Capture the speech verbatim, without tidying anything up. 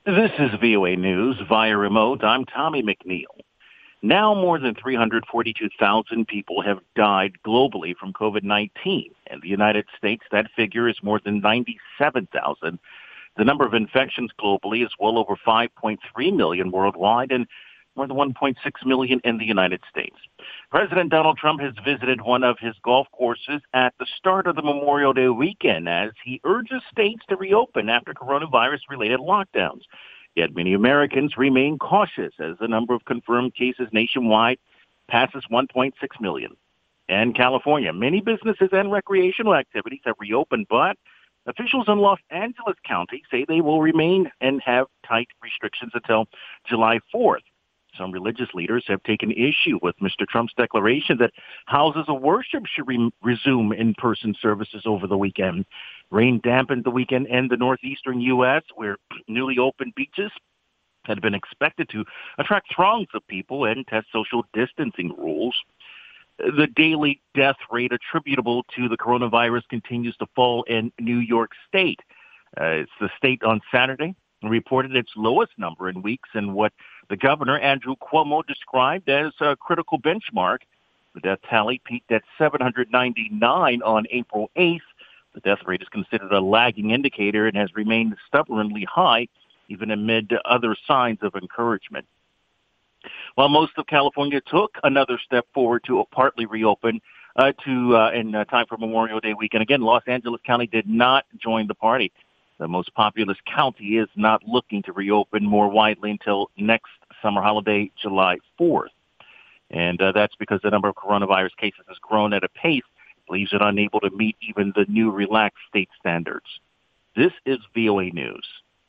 This is V O A News via remote. I'm Tommy McNeil. Now more than three hundred forty-two thousand people have died globally from COVID nineteen. In the United States, that figure is more than ninety-seven thousand. The number of infections globally is well over five point three million worldwide and more than one point six million in the United States. President Donald Trump has visited one of his golf courses at the start of the Memorial Day weekend as he urges states to reopen after coronavirus-related lockdowns. Yet many Americans remain cautious as the number of confirmed cases nationwide passes one point six million. In California, many businesses and recreational activities have reopened, but officials in Los Angeles County say they will remain and have tight restrictions until July fourth. Some religious leaders have taken issue with Mister Trump's declaration that houses of worship should re- resume in-person services over the weekend. Rain dampened the weekend in the northeastern U S, where newly opened beaches had been expected to attract throngs of people and test social distancing rules. The daily death rate attributable to the coronavirus continues to fall in New York State. Uh, it's the state on Saturday reported its lowest number in weeks in what the governor, Andrew Cuomo, described as a critical benchmark. The death tally peaked at seven hundred ninety-nine on April eighth. The death rate is considered a lagging indicator and has remained stubbornly high, even amid other signs of encouragement. While most of California took another step forward to partly reopen uh, to uh, in uh, time for Memorial Day weekend, again, Los Angeles County did not join the party. The most populous county is not looking to reopen more widely until next summer holiday, July fourth. And uh, that's because the number of coronavirus cases has grown at a pace that leaves it unable to meet even the new relaxed state standards. This is V O A News.